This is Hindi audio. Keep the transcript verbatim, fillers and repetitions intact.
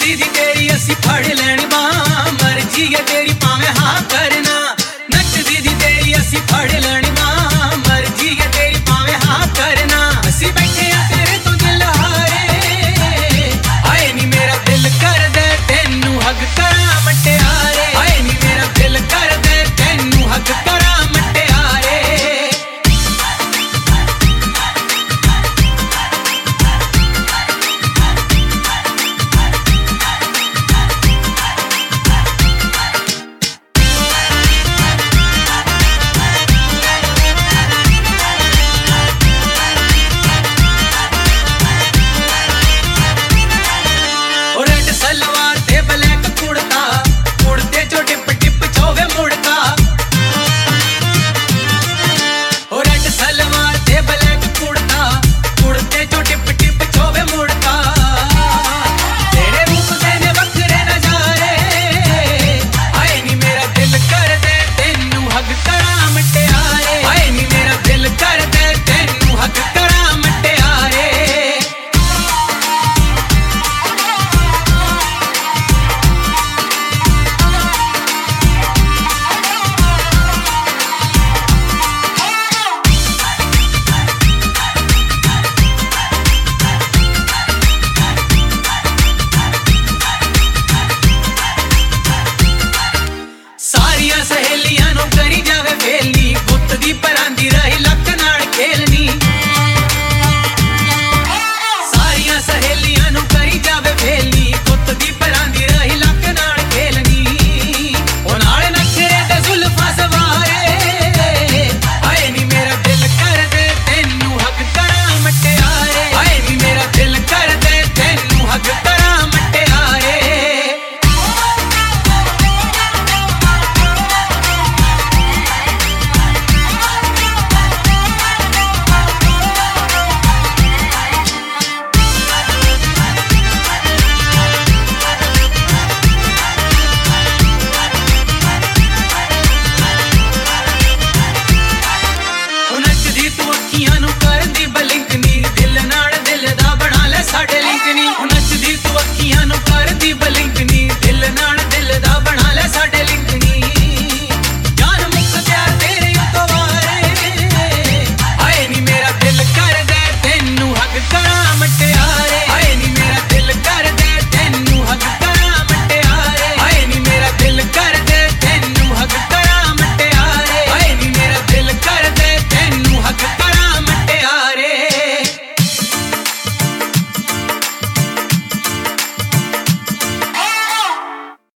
दीदी तेरी असी फड़ लेनी बां, मर्जी है तेरी पावे हाँ करना। नच दीदी तेरी असी फड़ लेनी बां, मर्जी है तेरी पावे हाँ करना। असी बैठे आ तेरे तो दिल हारे, आए नी मेरा दिल कर दे तेनू हग करा मटियारे। आए नी मेरा दिल कर दे तेनू हग करा मटियारे। सलवार ते ब्लैक कुड़ता, कुड़ते जो टिप टिप छोवे मुड़का। ओ रेड सलवार ते ब्लैक कुड़ता, कुड़ते जो टिप टिप छोवे मुड़का। तेरे रूप दे ने बखरे नजारे, आए नी मेरा दिल कर दे तेनू हग करा मटियारे। आए नी मेरा दिल कर दे तेनू हग करा मटियारे। सारिया सहेलियां नो करी जावे फेली, गुत्त दी परांदी रही।